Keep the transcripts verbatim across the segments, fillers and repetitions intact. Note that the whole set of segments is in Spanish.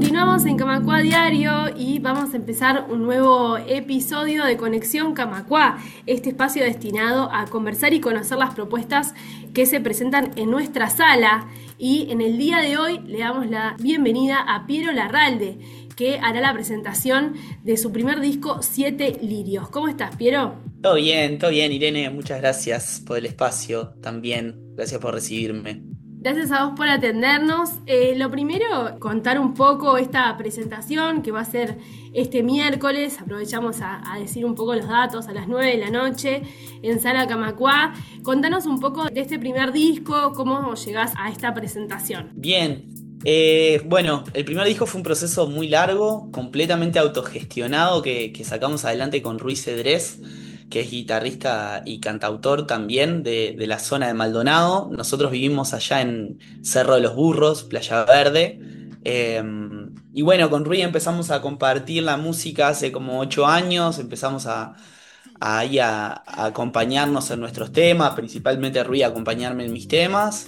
Continuamos en Camacuá Diario y vamos a empezar un nuevo episodio de Conexión Camacuá, este espacio destinado a conversar y conocer las propuestas que se presentan en nuestra sala. Y en el día de hoy le damos la bienvenida a Piero Larralde, que hará la presentación de su primer disco, Siete Lirios. ¿Cómo estás, Piero? Todo bien, todo bien, Irene. Muchas gracias por el espacio también. Gracias por recibirme. Gracias a vos por atendernos. Eh, lo primero, contar un poco esta presentación que va a ser este miércoles. Aprovechamos a, a decir un poco los datos a las nueve de la noche en Sala Camacuá. Contanos un poco de este primer disco, cómo llegás a esta presentación. Bien, eh, bueno, el primer disco fue un proceso muy largo, completamente autogestionado, que, que sacamos adelante con Ruiz Cedrés, que es guitarrista y cantautor también de, de la zona de Maldonado. Nosotros vivimos allá en Cerro de los Burros, Playa Verde. Eh, y bueno, con Ruiz empezamos a compartir la música hace como ocho años, empezamos a ahí a, a acompañarnos en nuestros temas, principalmente Rui a acompañarme en mis temas.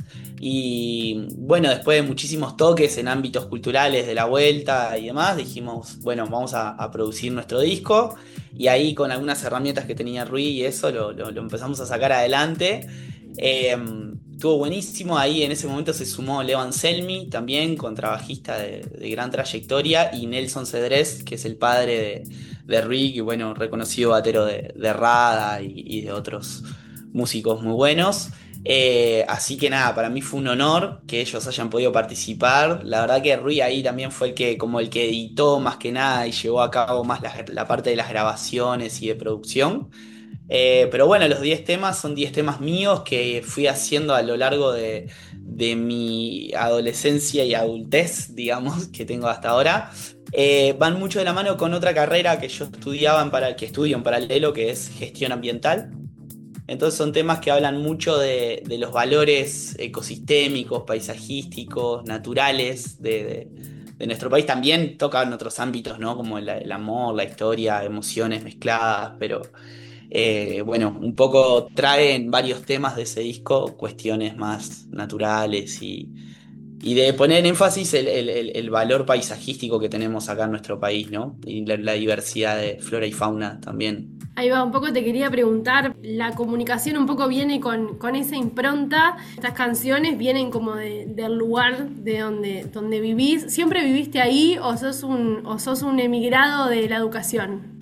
Y bueno, después de muchísimos toques en ámbitos culturales de la vuelta y demás, dijimos, bueno, vamos a, a producir nuestro disco. Y ahí con algunas herramientas que tenía Rui y eso lo, lo- lo empezamos a sacar adelante. Eh, Estuvo buenísimo, ahí en ese momento se sumó Leo Anselmi, también contrabajista de, de gran trayectoria, y Nelson Cedrés, que es el padre de, de Rick, y bueno, reconocido batero de, de Rada y, y de otros músicos muy buenos. Eh, así que nada, para mí fue un honor que ellos hayan podido participar. La verdad que Rui ahí también fue el que, como el que editó más que nada y llevó a cabo más la, la parte de las grabaciones y de producción. Eh, pero bueno, los diez temas son diez temas míos que fui haciendo a lo largo de, de mi adolescencia y adultez, digamos, que tengo hasta ahora. Eh, van mucho de la mano con otra carrera que yo estudiaba en para, que estudio en paralelo, que es gestión ambiental. Entonces son temas que hablan mucho de, de los valores ecosistémicos, paisajísticos, naturales de, de- de nuestro país. También tocan otros ámbitos, ¿no? Como el, el amor, la historia, emociones mezcladas, pero eh, bueno, un poco traen varios temas de ese disco, cuestiones más naturales y, y de poner en énfasis el, el- el- el valor paisajístico que tenemos acá en nuestro país, ¿no? Y la, la diversidad de flora y fauna también. Ahí va, un poco te quería preguntar, la comunicación un poco viene con, con esa impronta, estas canciones vienen como de- del lugar de donde, donde vivís. ¿Siempre viviste ahí o sos un, o sos un emigrado de la educación?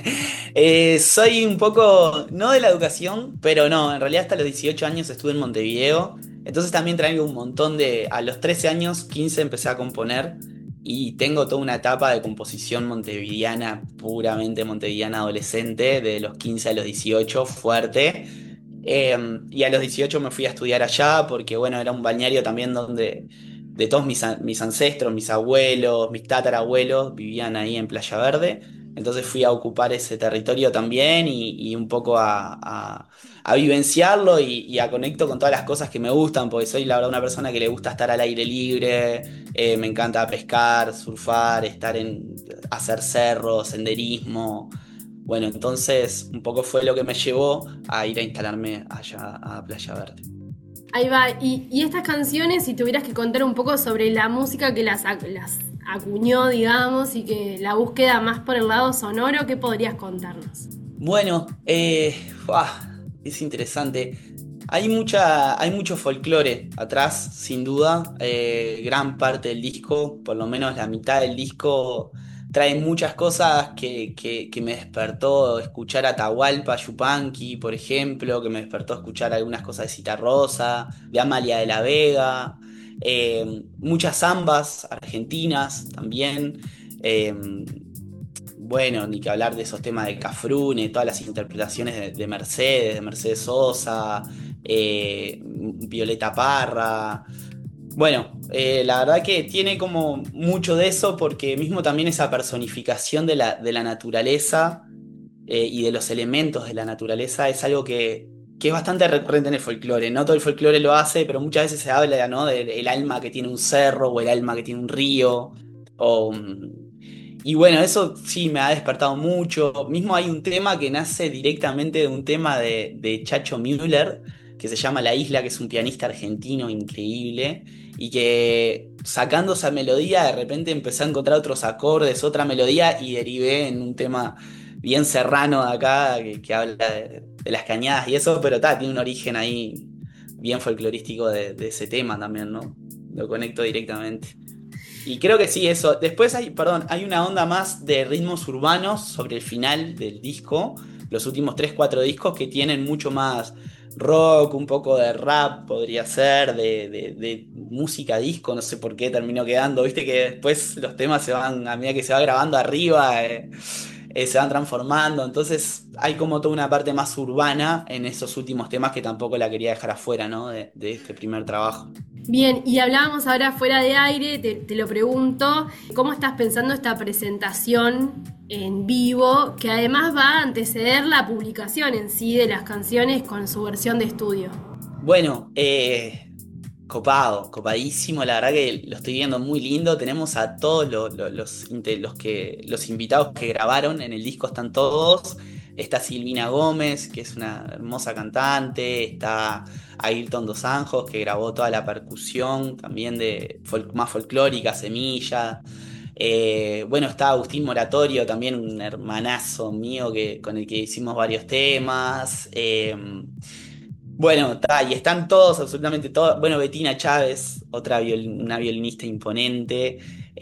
Eh, soy un poco, no de la educación, pero no, en realidad hasta los dieciocho años estuve en Montevideo, entonces también traigo un montón de, a los trece años, quince empecé a componer y tengo toda una etapa de composición montevideana, puramente montevideana adolescente, de los quince a los dieciocho, fuerte. Eh, y a los dieciocho me fui a estudiar allá porque, bueno, era un balneario también donde de todos mis, an- mis ancestros, mis abuelos, mis tatarabuelos vivían ahí en Playa Verde. Entonces fui a ocupar ese territorio también y, y un poco a, a- a vivenciarlo y, y a conecto con todas las cosas que me gustan, porque soy la verdad una persona que le gusta estar al aire libre, eh, me encanta pescar, surfar, estar en, hacer cerros, senderismo. Bueno, entonces un poco fue lo que me llevó a ir a instalarme allá a Playa Verde. Ahí va, y, y estas canciones, si tuvieras que contar un poco sobre la música que las, ac- las acuñó, digamos, y que la búsqueda más por el lado sonoro, ¿qué podrías contarnos? Bueno, eh, ah, es interesante. Hay mucha, hay mucho folclore atrás, sin duda. Eh, gran parte del disco, por lo menos la mitad del disco, trae muchas cosas que, que, que me despertó escuchar Atahualpa Yupanqui, por ejemplo, que me despertó escuchar algunas cosas de Citarrosa, de Amalia de la Vega, eh, muchas zambas argentinas también. eh, bueno, ni que hablar de esos temas de Cafrune, todas las interpretaciones de, de Mercedes, de Mercedes Sosa, eh, Violeta Parra. Bueno, eh, la verdad que tiene como mucho de eso porque mismo también esa personificación de la, de la naturaleza eh, y de los elementos de la naturaleza es algo que, que es bastante recurrente en el folclore. No todo el folclore lo hace, pero muchas veces se habla, ¿no? Del alma que tiene un cerro o el alma que tiene un río. O, mm, y bueno, eso sí me ha despertado mucho. Mismo hay un tema que nace directamente de un tema de, de Chacho Müller, que se llama La Isla, que es un pianista argentino increíble y que sacando esa melodía, de repente empecé a encontrar otros acordes, otra melodía y derivé en un tema bien serrano de acá que, que habla de, de las cañadas y eso, pero ta, tiene un origen ahí bien folclorístico de, de ese tema también, ¿no? Lo conecto directamente. Y creo que sí, eso. Después hay, perdón, hay una onda más de ritmos urbanos sobre el final del disco, los últimos tres cuatro discos que tienen mucho más rock, un poco de rap, podría ser, de, de- de música disco, no sé por qué terminó quedando. Viste que después los temas se van, a medida que se va grabando arriba, eh, eh, se van transformando. Entonces hay como toda una parte más urbana en esos últimos temas que tampoco la quería dejar afuera, ¿no? De, de este primer trabajo. Bien, y hablábamos ahora fuera de aire, te, te lo pregunto, ¿cómo estás pensando esta presentación en vivo, que además va a anteceder la publicación en sí de las canciones con su versión de estudio? Bueno, eh, copado, copadísimo, la verdad que lo estoy viendo muy lindo. Tenemos a todos los, los, los inte- los que, los invitados que grabaron en el disco, están todos. Está Silvina Gómez, que es una hermosa cantante. Está Ayrton Dos Anjos, que grabó toda la percusión también de folk- más folclórica, Semilla. Eh, bueno, está Agustín Moratorio, también un hermanazo mío que, con el que hicimos varios temas. Eh, bueno, está, y están todos, absolutamente todos. Bueno, Betina Chávez, otra viol- una violinista imponente.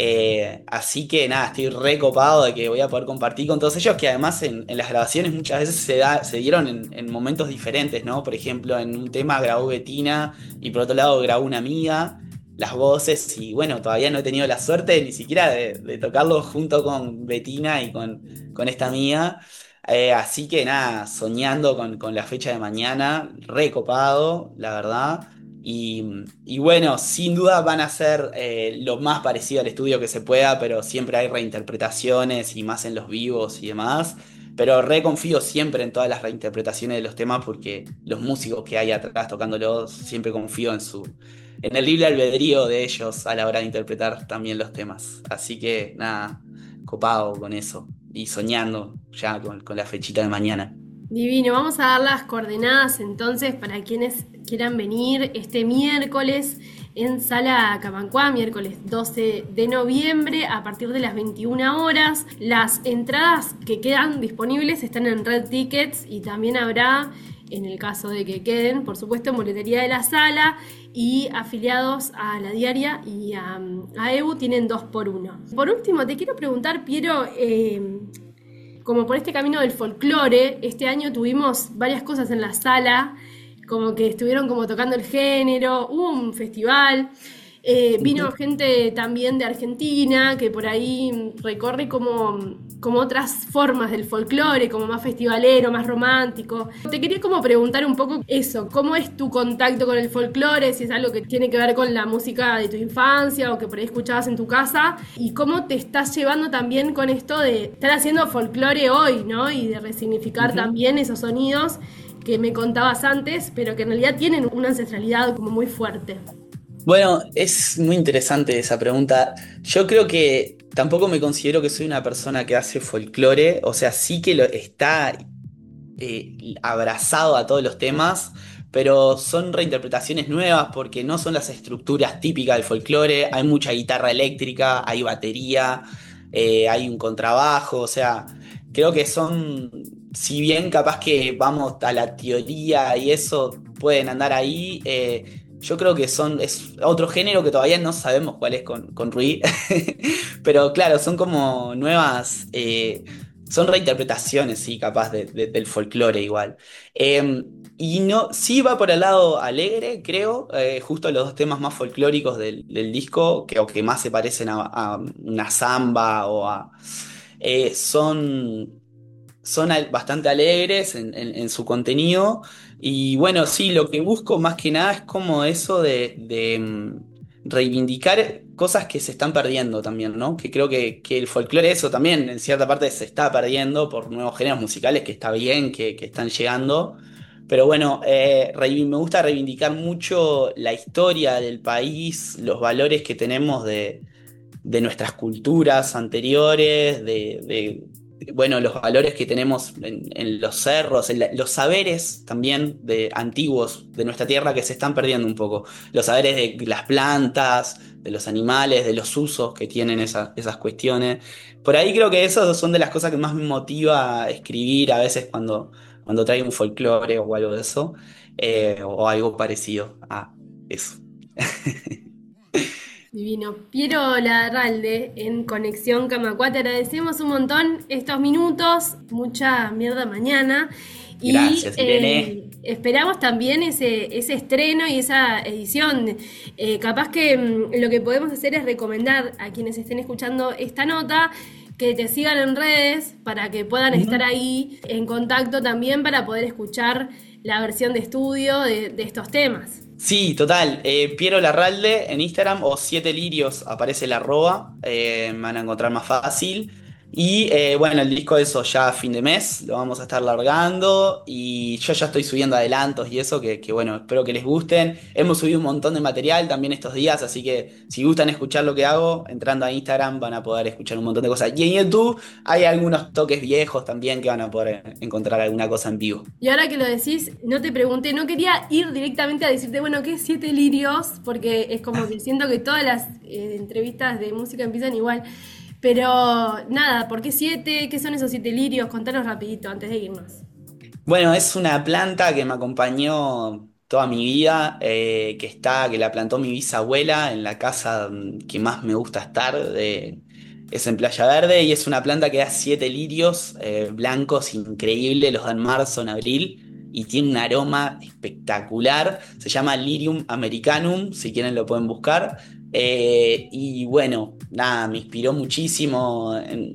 Eh, así que nada, estoy re copado de que voy a poder compartir con todos ellos, que además en, en las grabaciones muchas veces se, da, se dieron en, en momentos diferentes, ¿no? Por ejemplo, en un tema grabó Betina y por otro lado grabó una amiga las voces y bueno, todavía no he tenido la suerte ni siquiera de, de tocarlo junto con Betina y con, con esta amiga. Eh, así que nada, soñando con, con la fecha de mañana, recopado, la verdad. Y, y bueno, sin duda van a ser eh, lo más parecido al estudio que se pueda, pero siempre hay reinterpretaciones y más en los vivos y demás. Pero reconfío siempre en todas las reinterpretaciones de los temas porque los músicos que hay atrás tocándolos, siempre confío en su, en el libre albedrío de ellos a la hora de interpretar también los temas. Así que nada, copado con eso y soñando ya con, con la fechita de mañana. Divino, vamos a dar las coordenadas entonces para quienes quieran venir este miércoles en Sala Camancua, miércoles doce de noviembre a partir de las veintiuna horas. Las entradas que quedan disponibles están en Red Tickets y también habrá, en el caso de que queden, por supuesto, en boletería de la sala, y afiliados a La Diaria y a, a E B U tienen dos por uno. Por último, te quiero preguntar, Piero, eh, como por este camino del folclore, este año tuvimos varias cosas en la sala, como que estuvieron como tocando el género, hubo un festival, eh, vino Ujú. gente también de Argentina que por ahí recorre como, como otras formas del folclore, como más festivalero, más romántico. Te quería como preguntar un poco eso, ¿cómo es tu contacto con el folclore? Si es algo que tiene que ver con la música de tu infancia o que por ahí escuchabas en tu casa, y cómo te estás llevando también con esto de estar haciendo folclore hoy, ¿no? Y de resignificar Ujú. también esos sonidos que me contabas antes, pero que en realidad tienen una ancestralidad como muy fuerte. Bueno, es muy interesante esa pregunta. Yo creo que tampoco me considero que soy una persona que hace folclore, o sea, sí que lo está eh, abrazado a todos los temas, pero son reinterpretaciones nuevas porque no son las estructuras típicas del folclore. Hay mucha guitarra eléctrica, hay batería, eh, hay un contrabajo, o sea, creo que son, si bien capaz que vamos a la teoría y eso pueden andar ahí, eh, yo creo que son, es otro género que todavía no sabemos cuál es con, con Rui, pero claro, son como nuevas. Eh, son reinterpretaciones, sí, capaz de- de- del folclore igual. Eh, y no, sí va por el lado alegre, creo, eh, justo los dos temas más folclóricos del, del disco, que, o que más se parecen a, a una samba o a... eh, son son al- bastante alegres en, en- en su contenido. Y bueno, sí, lo que busco más que nada es como eso de, de, mm, reivindicar cosas que se están perdiendo también, ¿no? Que creo que, que el folclore eso también en cierta parte se está perdiendo por nuevos géneros musicales que está bien, que, que están llegando. Pero bueno, eh, reivi- me gusta reivindicar mucho la historia del país, los valores que tenemos de, de nuestras culturas anteriores, de, bueno, los valores que tenemos en, en los cerros, en la- los saberes también de antiguos de nuestra tierra que se están perdiendo un poco. Los saberes de las plantas, de los animales, de los usos que tienen esa- esas cuestiones. Por ahí creo que esas son de las cosas que más me motiva a escribir a veces cuando, cuando traigo un folclore o algo de eso, eh, o algo parecido a eso. Divino. Piero Larralde, en Conexión Camacuá, te agradecemos un montón estos minutos, mucha mierda mañana. Y Gracias, Irene. eh, esperamos también ese, ese estreno y esa edición. Eh, capaz que mm, lo que podemos hacer es recomendar a quienes estén escuchando esta nota que te sigan en redes para que puedan estar ahí en contacto también para poder escuchar la versión de estudio de, de estos temas. Sí, total. Eh, Piero Larralde en Instagram o Siete Lirios aparece el arroba, eh, me van a encontrar más fácil. Y eh, bueno, el disco de eso ya a fin de mes lo vamos a estar largando y yo ya estoy subiendo adelantos y eso, que, que bueno, espero que les gusten. Hemos subido un montón de material también estos días, así que si gustan escuchar lo que hago, entrando a Instagram van a poder escuchar un montón de cosas. Y en YouTube hay algunos toques viejos también que van a poder encontrar alguna cosa en vivo. Y ahora que lo decís, no te pregunté, no quería ir directamente a decirte, bueno, ¿qué es Siete Lirios? Porque es como que siento que todas las eh, entrevistas de música empiezan igual. Pero nada, ¿por qué siete? ¿Qué son esos siete lirios? Contanos rapidito antes de irnos. Bueno, es una planta que me acompañó toda mi vida, eh, que está, que la plantó mi bisabuela en la casa mm, que más me gusta estar, de- es en Playa Verde, y es una planta que da siete lirios eh, blancos increíbles, los da en marzo, en abril, y tiene un aroma espectacular. Se llama Lirium americanum, si quieren lo pueden buscar. Eh, y bueno, nada, me inspiró muchísimo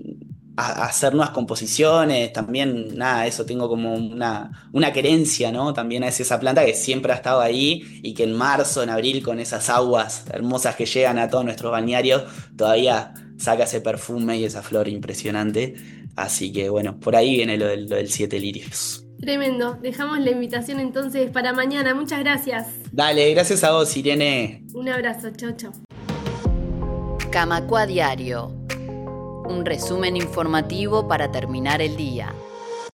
a, a hacer nuevas composiciones, también, nada, eso tengo como una, una querencia, ¿no? También hacia esa planta que siempre ha estado ahí y que en marzo, en abril, con esas aguas hermosas que llegan a todos nuestros balnearios, todavía saca ese perfume y esa flor impresionante. Así que bueno, por ahí viene lo del, lo del Siete Lirios. Tremendo. Dejamos la invitación entonces para mañana. Muchas gracias. Dale, gracias a vos, Irene. Un abrazo. Chau, chau. Camacuá Diario. Un resumen informativo para terminar el día.